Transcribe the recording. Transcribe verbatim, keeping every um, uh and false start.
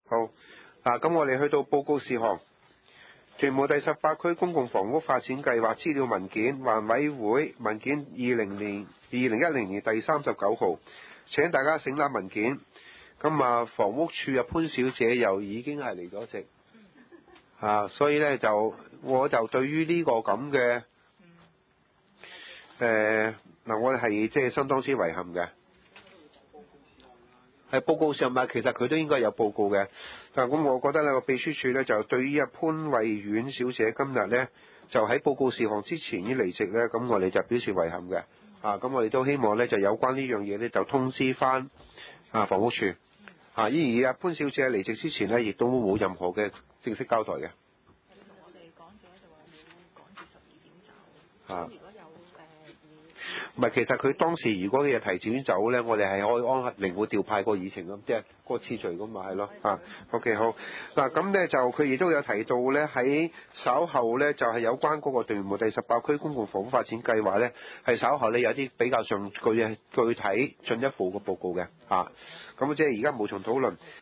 好。嗱，咁我哋去到報告事項，屯門第十八區公共房屋發展計劃資料文件，環委會文件二零年二零一零年第三十九號，請大家省覽文件。咁啊，房屋處嘅潘小姐又已經係離咗席，啊，所以呢，就我就對於呢個咁嘅誒嗱，我係即係相當之遺憾嘅。係報告上咪其實佢都應該有報告嘅，但係咁我覺得呢個秘書處呢，就對於阿潘慧婉小姐今日呢，就喺報告事項之前已經離席呢，咁我哋就表示遺憾嘅。啊，咁我哋都希望呢，就有關呢樣嘢呢，就通知翻啊房屋處。啊，而阿潘小姐離席之前呢，亦都冇任何嘅正式交代嘅。 我哋講者就話要趕住十二點走， 啊。 如果有誒唔係，其實佢當時如果佢係提前走咧，我哋係可以安靈活調派個議程咁，即係個次序咁嘛，係咯啊。OK 好嗱，咁咧就佢亦都有提到咧，喺稍後咧就係有關嗰個屯門第十八區公共房屋發展計劃咧，係稍後咧有啲比較上具具體進一步嘅報告嘅啊。咁即係而家無從討論。